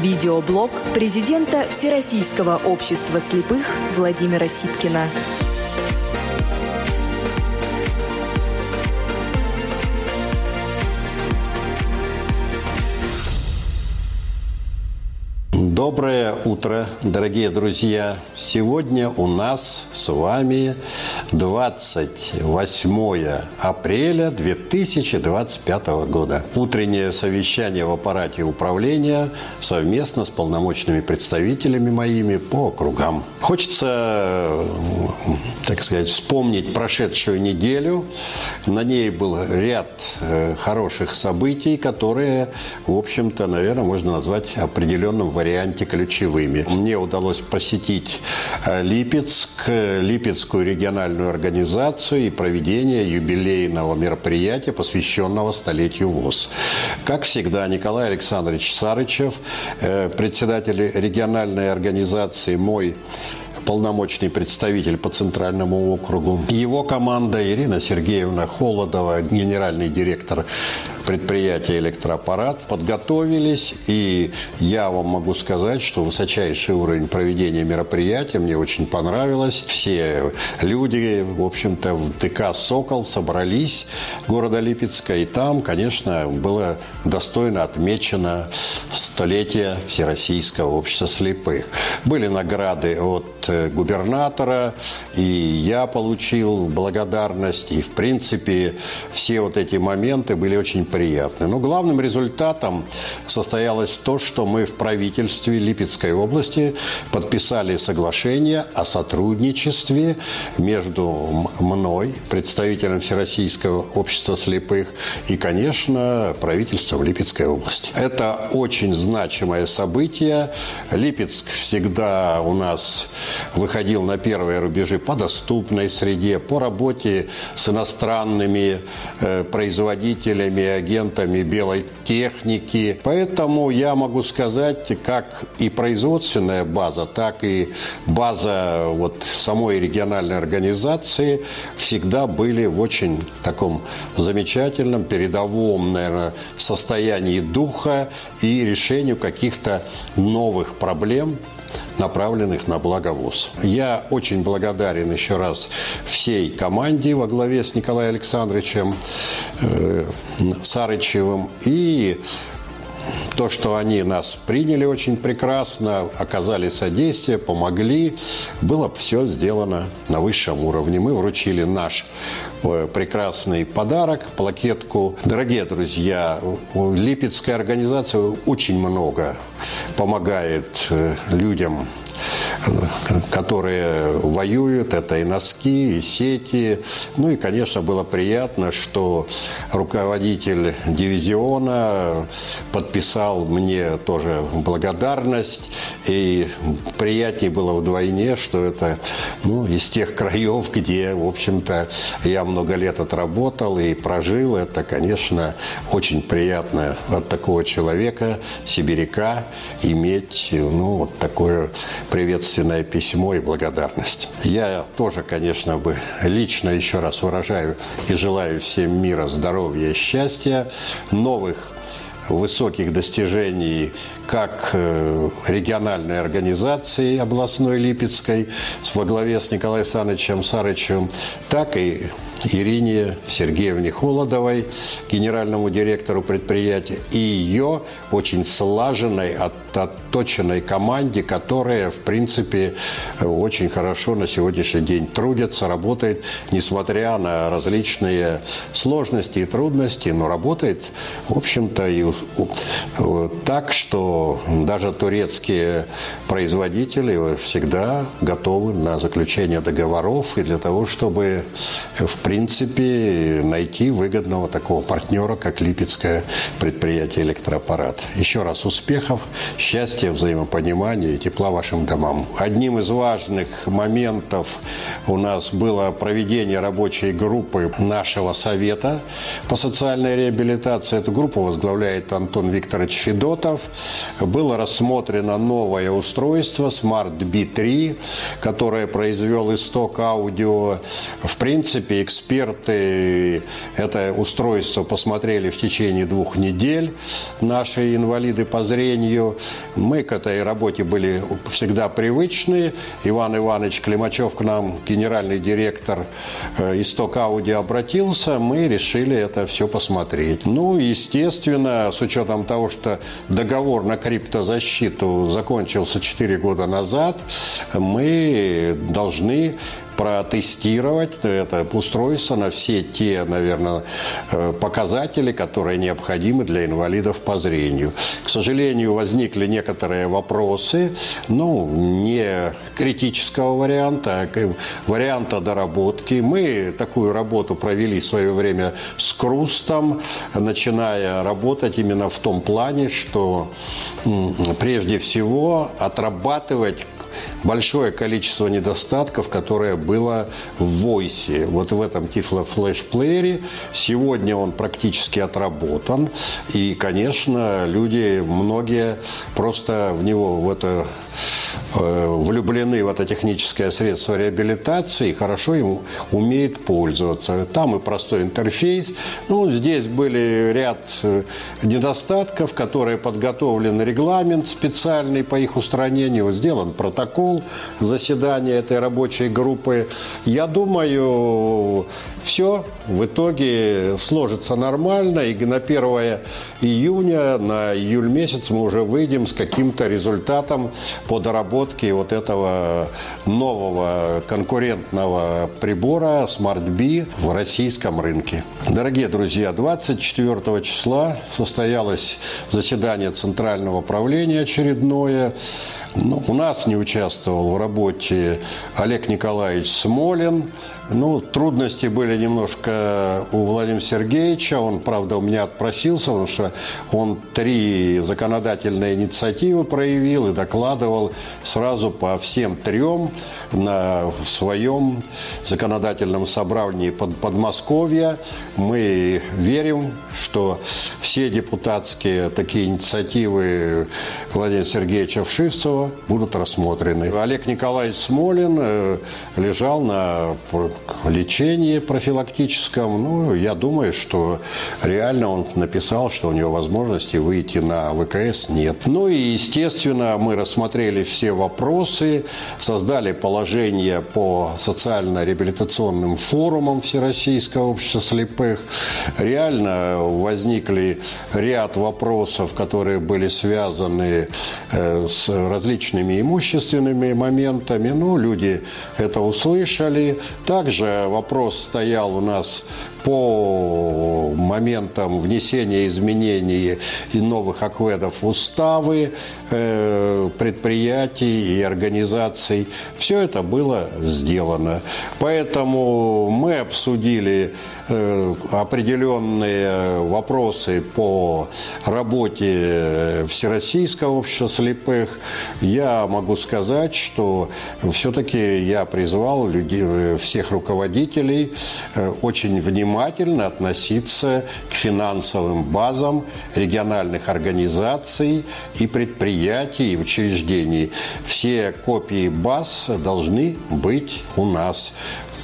Видеоблог президента Всероссийского общества слепых Владимира Сипкина. Доброе утро, дорогие друзья! Сегодня у нас с вами 28 апреля 2025 года. Утреннее совещание в аппарате управления совместно с полномочными представителями моими по округам. Хочется, так сказать, вспомнить прошедшую неделю. На ней был ряд хороших событий, которые, в общем-то, наверное, можно назвать определенным вариантом ключевыми. Мне удалось посетить Липецк, Липецкую региональную организацию и проведение юбилейного мероприятия, посвященного столетию ВОС. Как всегда, Николай Александрович Сарычев, председатель региональной организации, мой полномочный представитель по Центральному округу. Его команда Ирина Сергеевна Холодова, генеральный директор предприятия «Электроаппарат», подготовились, и я вам могу сказать, что высочайший уровень проведения мероприятия мне очень понравилось. Все люди, в общем-то, в ДК «Сокол» собрались города Липецка, и там, конечно, было достойно отмечено столетие Всероссийского общества слепых. Были награды от губернатора, и я получил благодарность, и, в принципе, все вот эти моменты были очень приятны. Но главным результатом состоялось то, что мы в правительстве Липецкой области подписали соглашение о сотрудничестве между мной, представителем Всероссийского общества слепых, и, конечно, правительством Липецкой области. Это очень значимое событие. Липецк всегда у нас выходил на первые рубежи по доступной среде, по работе с иностранными производителями, агентами белой техники. Поэтому я могу сказать, как и производственная база, так и база вот самой региональной организации всегда были в очень таком замечательном, передовом, наверное, состоянии духа и решению каких-то новых проблем, направленных на благо ВОС. Я очень благодарен еще раз всей команде во главе с Николаем Александровичем Сарычевым. И то, что они нас приняли очень прекрасно, оказали содействие, помогли, было все сделано на высшем уровне. Мы вручили наш прекрасный подарок, плакетку. Дорогие друзья, Липецкая организация очень много помогает людям, которые воюют. Это и носки, и сети. Ну и, конечно, было приятно, что руководитель дивизиона подписал мне тоже благодарность. И приятнее было вдвойне, что это из тех краев, где, в общем-то, я много лет отработал и прожил. Это, конечно, очень приятно от такого человека, сибиряка, иметь вот такое приветственное письмо и благодарность. Я тоже, конечно, лично еще раз выражаю и желаю всем мира, здоровья, счастья, новых высоких достижений как региональной организации областной Липецкой во главе с Николаем Александровичем Сарычевым, так и Ирине Сергеевне Холодовой, генеральному директору предприятия, и ее очень слаженной, отточенной команде, которая, в принципе, очень хорошо на сегодняшний день трудится, работает, несмотря на различные сложности и трудности, но работает, в общем-то, и так, что даже турецкие производители всегда готовы на заключение договоров и для того, чтобы, в принципе, найти выгодного такого партнера, как Липецкое предприятие «Электроаппарат». Еще раз успехов, счастья, взаимопонимания и тепла вашим домам. Одним из важных моментов у нас было проведение рабочей группы нашего совета по социальной реабилитации. Эту группу возглавляет Антон Викторович Федотов. Было рассмотрено новое устройство Smart B3, которое произвел Исток Аудио. В принципе, эксперт Эксперты это устройство посмотрели в течение 2 недель, наши инвалиды по зрению. Мы к этой работе были всегда привычны. Иван Иванович Климачев к нам, генеральный директор «Исток Аудио», обратился, мы решили это все посмотреть. Ну, естественно, с учетом того, что договор на криптозащиту закончился 4 года назад, мы должны протестировать это устройство на все те, наверное, показатели, которые необходимы для инвалидов по зрению. К сожалению, возникли некоторые вопросы, не критического варианта, а варианта доработки. Мы такую работу провели в свое время с Крустом, начиная работать именно в том плане, что прежде всего отрабатывать большое количество недостатков, которое было в Voice. Вот в этом Tiflo Flash Player сегодня он практически отработан. И, конечно, многие просто в него влюблены в это техническое средство реабилитации и хорошо им умеют пользоваться. Там и простой интерфейс. Здесь были ряд недостатков, которые подготовлен регламент специальный по их устранению, сделан протокол заседания этой рабочей группы. Я думаю, все в итоге сложится нормально, и на 1 июня, на июль месяц мы уже выйдем с каким-то результатом по доработке вот этого нового конкурентного прибора Smart B в российском рынке. Дорогие друзья, 24 числа состоялось заседание Центрального правления очередное. У нас не участвовал в работе Олег Николаевич Смолин. Трудности были немножко у Владимира Сергеевича. Он, правда, у меня отпросился, потому что он 3 законодательные инициативы проявил и докладывал сразу по всем 3 на своем законодательном собрании Подмосковья. Мы верим, что все депутатские такие инициативы Владимира Сергеевича Вшивцева будут рассмотрены. Олег Николаевич Смолин лежал на лечении профилактическом. Я думаю, что реально он написал, что у него возможности выйти на ВКС нет. И, естественно, мы рассмотрели все вопросы, создали положение по социально-реабилитационным форумам Всероссийского общества слепых. Реально возникли ряд вопросов, которые были связаны с различными имущественными моментами. Люди это услышали. Также вопрос стоял у нас по моментам внесения изменений и новых акведов в уставы предприятий и организаций. Все это было сделано. Поэтому мы обсудили определенные вопросы по работе Всероссийского общества слепых. Я могу сказать, что все-таки я призвал всех руководителей очень внимательно относиться к финансовым базам региональных организаций и предприятий, и учреждений. Все копии баз должны быть у нас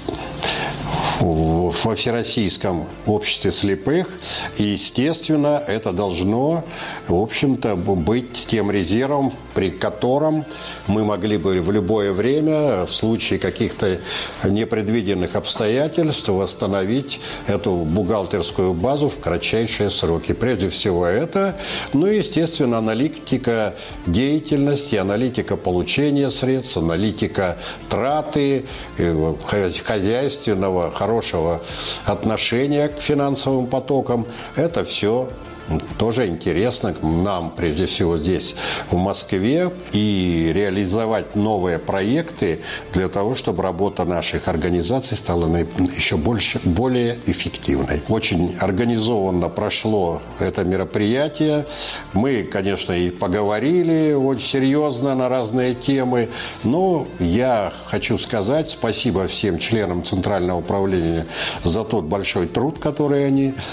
во Всероссийском обществе слепых. И, естественно, это должно, в общем-то, быть тем резервом, при котором мы могли бы в любое время, в случае каких-то непредвиденных обстоятельств, восстановить эту бухгалтерскую базу в кратчайшие сроки. Прежде всего это, естественно, аналитика деятельности, аналитика получения средств, аналитика траты, хозяйственного, хорошего отношения к финансовым потокам. Это все тоже интересно нам, прежде всего, здесь, в Москве, и реализовать новые проекты для того, чтобы работа наших организаций стала еще более эффективной. Очень организованно прошло это мероприятие. Мы, конечно, и поговорили очень серьезно на разные темы, но я хочу сказать спасибо всем членам Центрального управления за тот большой труд, который они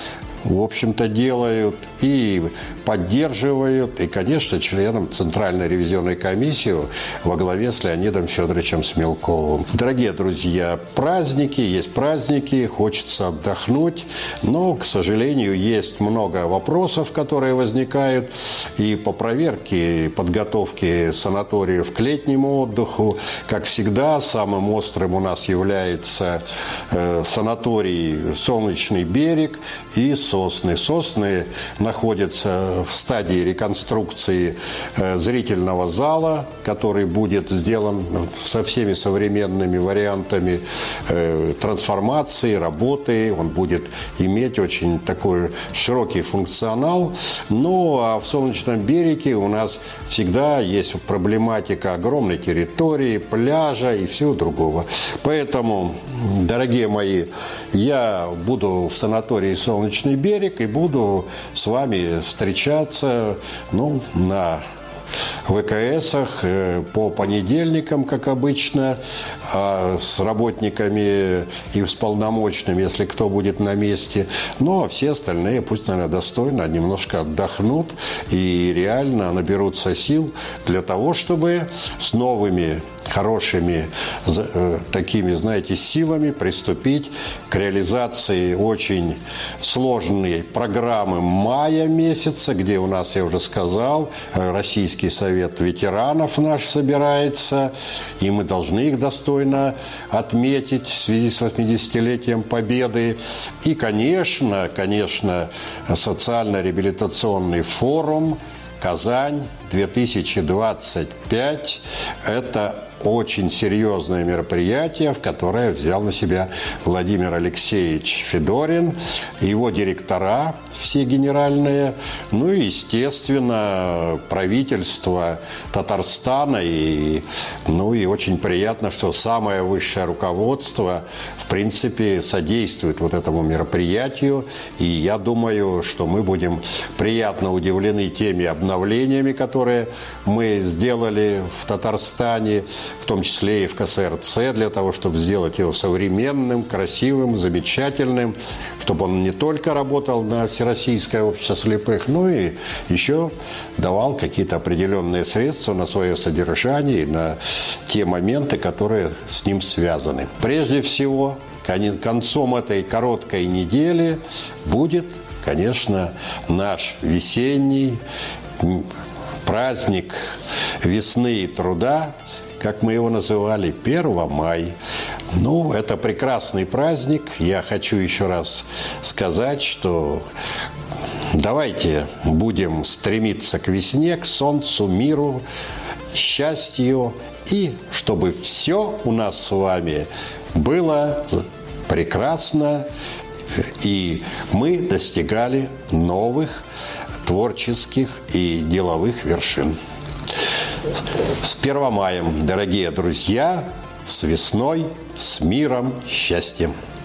в общем-то, делают и поддерживают, и, конечно, членам Центральной ревизионной комиссии во главе с Леонидом Федоровичем Смелковым. Дорогие друзья, есть праздники, хочется отдохнуть, но, к сожалению, есть много вопросов, которые возникают и по проверке, и подготовке санаториев к летнему отдыху. Как всегда, самым острым у нас является санаторий «Солнечный берег» и «Сосны». «Сосны» находятся в стадии реконструкции зрительного зала, который будет сделан со всеми современными вариантами трансформации, работы. Он будет иметь очень такой широкий функционал. Ну, а в «Солнечном береге» у нас всегда есть проблематика огромной территории, пляжа и всего другого. Поэтому, дорогие мои, я буду в санатории «Солнечный берег» и буду с вами встречаться на ВКСах по понедельникам, как обычно, с работниками и с полномочными, если кто будет на месте. Ну, а все остальные пусть, наверное, достойно немножко отдохнут и реально наберутся сил для того, чтобы с новыми хорошими такими, знаете, силами приступить к реализации очень сложной программы мая месяца, где у нас, я уже сказал, Российский совет ветеранов наш собирается, и мы должны их достойно отметить в связи с 80-летием Победы. И, конечно, социально-реабилитационный форум «Казань-2025» – это очень серьезное мероприятие, в которое взял на себя Владимир Алексеевич Федорин, его директора все генеральные, ну и, естественно, правительство Татарстана. И очень приятно, что самое высшее руководство, в принципе, содействует вот этому мероприятию. И я думаю, что мы будем приятно удивлены теми обновлениями, которые мы сделали в Татарстане, в том числе и в КСРЦ, для того, чтобы сделать его современным, красивым, замечательным, чтобы он не только работал на Всероссийское общество слепых, но и еще давал какие-то определенные средства на свое содержание и на те моменты, которые с ним связаны. Прежде всего, концом этой короткой недели будет, конечно, наш весенний праздник весны и труда, как мы его называли, 1 мая. Это прекрасный праздник. Я хочу еще раз сказать, что давайте будем стремиться к весне, к солнцу, миру, счастью, и чтобы все у нас с вами было прекрасно, и мы достигали новых творческих и деловых вершин. С 1 мая, дорогие друзья, с весной, с миром, счастьем.